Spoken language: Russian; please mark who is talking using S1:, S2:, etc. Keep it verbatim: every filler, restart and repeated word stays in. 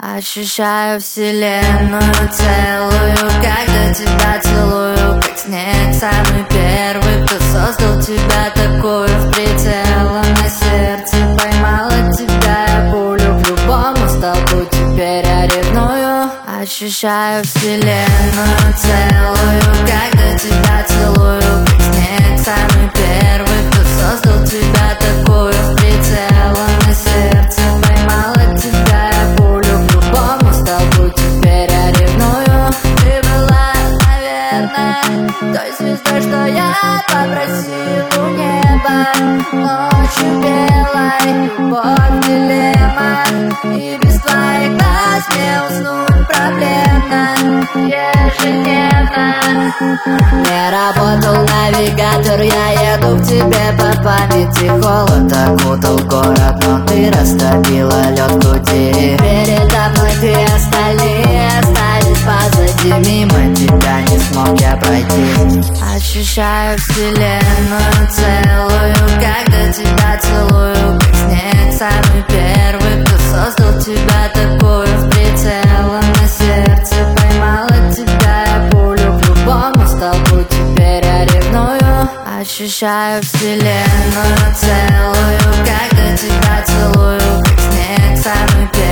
S1: Ощущаю вселенную целую, когда тебя целую, как снег самый первый, кто создал тебя такую в прицел. На сердце поймала тебя, я пулю к любому столбу, теперь я ревную. Ощущаю вселенную целую, когда тебя целую, как снег самый первый, кто создал тебя такую в прицел. На сердце поймала тебя, я пулю к любому столбу, теперь я ревную. Ты была, наверное, той звездой, что я попросил у неба. Ночью белой, любовь дилемма, и без твоих глаз мне уснуть проблемно ежедневно. Не работал навигатор, я еду к тебе по памяти. Холод окутал город, но ты растопила лед в груди. Передо мной ты, остальные остались позади. Мимо тебя не смог я пройти. Ощущаю вселенную целую, когда тебя целую, как снег самый первый, кто создал тебя такую в прицел. На сердце поймала тебя, я пулю к любому столбу, теперь я ревную. Ощущаю вселенную целую, когда тебя целую, как снег самый первый.